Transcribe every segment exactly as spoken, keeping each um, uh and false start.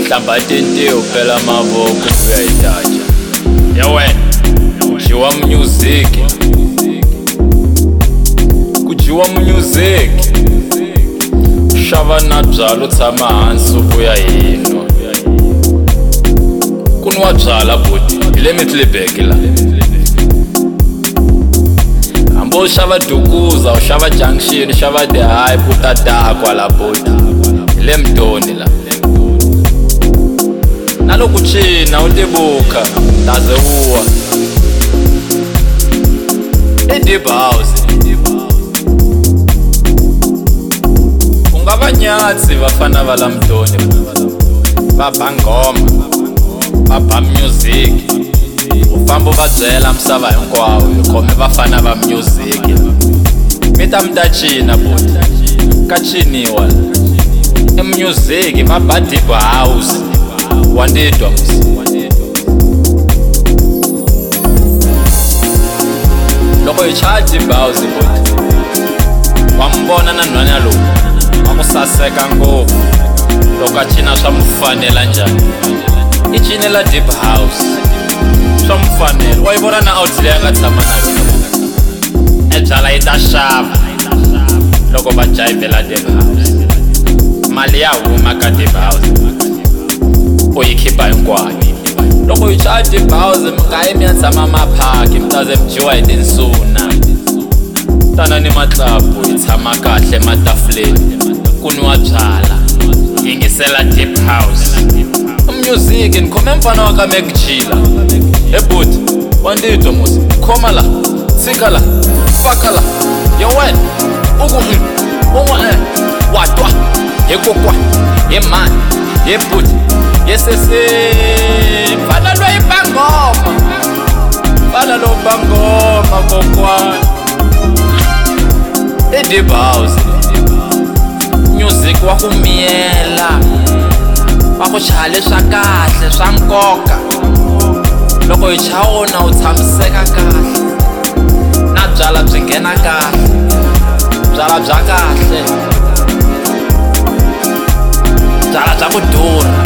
hlamba tintiyo phela mavoko uyayitaja ya wena kujiwa music kujiwa music shava na byalo tshama hansi uvuya hino kunwa byala boti ile mitlibeki la ambo shava dukuza ushava junction shava the hype utadaha kwala boti ile mtoni la nalokuchina utibuka taze uwa e-deep house ungabanyatsi bafana bala mtoni baba ngoma baba music ufamba ubabyela msava hinkwawo khome bafana ba music mita mtachina boti kachiniwa e-music baba deep house wandidwa loko ichaji bawuzi boti wambona na nhwana lowu wakusaseka ngopfu loko a cina swa mufanela njhani i cinela deep house swa mufanela wa yi vona na out leyi a nga tshama na yona e byala yi ta xava loko va jayivela deep house mali ya huma ka deep house u yi khipa hinkwayo loko yi chaya deep house mingayi mi ya tshama maphaki mi taze mi dyiwa hi tinsuna tanani matlapu yi tshama kahle matafuleni ku nwa byala yingisela deep house music ni khome mfana wa ka mekchila he buti wanditwa musi khoma la tshika la faka la yo wena uku un'we eh watwa he kokwa he mani he buti yesese fana loyi bangoma fana lo bangoma kokwana e-deep house music wa ku miyela wa ku chaya leswa kahle swa nkoka loko hi chawona u tshamiseka kahle na byala byi nghena kahle byala bya kahle byala bya ku durha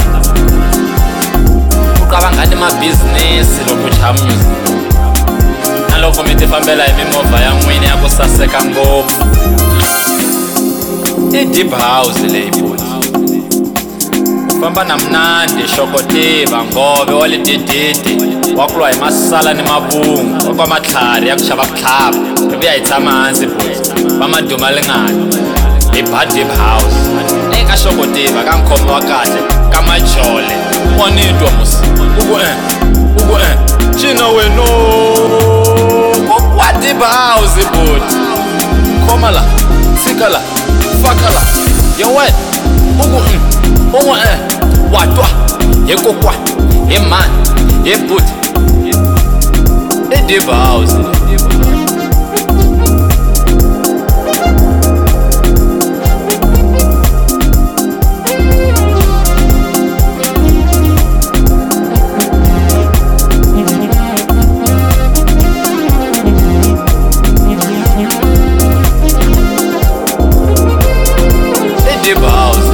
ku ka va nga ni mabizinesi loko chaya music na loko mi tifambela hi mimovha ya n'wini ya ku saseka ngopfu e-deep house leyi boti famba na mnandi xokotiva ngove wa le dedede wa ku lwa hi masala ni mavungu wa kwa matlhari ya ku xava vutlhava hi vuya hi tshama hansi boti va maduma lingani hi ba deep house eka xokotiva ka nkhomo wa kahle ka majole wanitwa musi uku e uku e cina weno wa deep house boti khoma la tshika la faka la yo wena uku un'we eh watwa he kokwa he mani he buti e-deep house e-deep house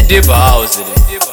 deep house.